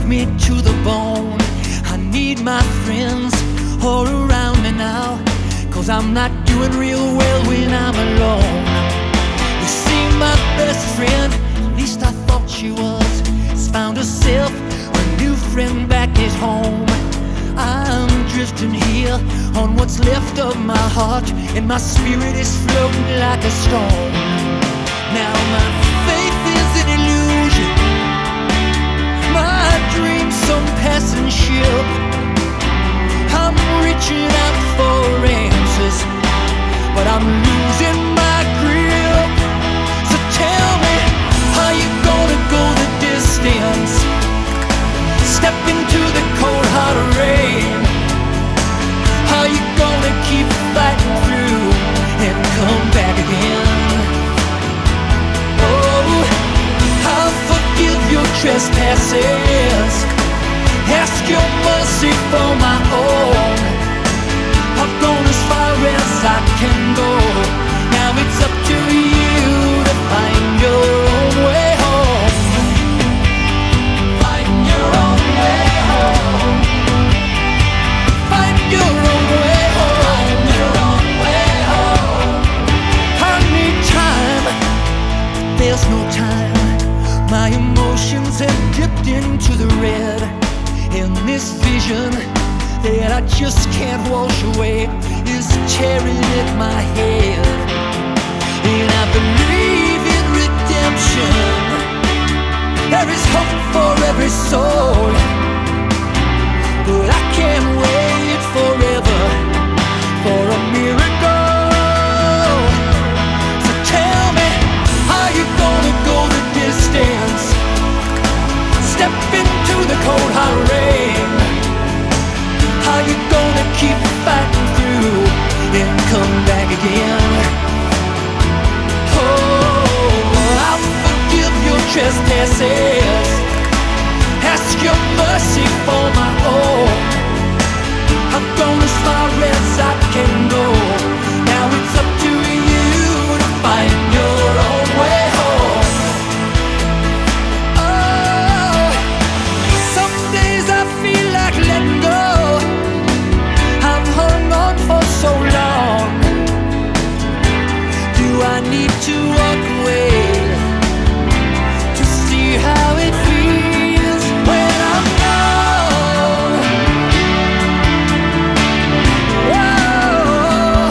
me to the bone. I need my friends all around me now, 'cause I'm not doing real well when I'm alone. You see, my best friend, at least I thought she was, has found herself a new friend back at home. I'm drifting here on what's left of my heart, and my spirit is floating like a stone. Now my faith is an illusion, my dream's some passing ship. I'm reaching out for answers, but I'm losing my grip. So tell me, how you gonna go the distance? Step into the cold hard rain. How you gonna keep fighting through and come back again? Oh, I'll forgive your trespasses, ask your mercy for my own. I've gone as far as I can go, now it's up to you to find your own way home. Find your own way home. Find your own way home. Find your own way home. I need time, there's no time. My emotions have dipped into the red, and this vision that I just can't wash away is tearing at my head. And I believe in redemption, there is hope for every soul, but I can't wait forever for a miracle. So tell me, how you gonna go the distance? Step into the cold hard rain. How you gonna keep fighting through and come back again? Oh, I'll forgive your trespasses, ask your mercy for my own. I've gone as far as I can go, now it's up to you to find your own way home. Oh, some days I feel like letting go, I've hung on for so long. Do I need to walk away to see how it feels when I'm gone? Whoa.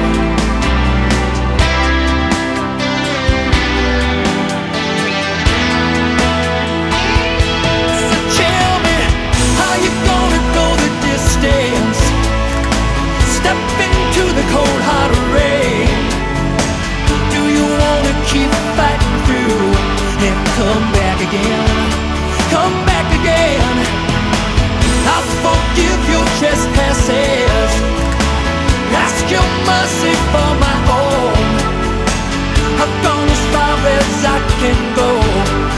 So tell me, how you gonna go the distance? Step into the cold hard rain. Do you wanna keep fighting through and come back again? Come back again. I'll forgive your trespasses, ask your mercy for my own. I've gone as far as I can go,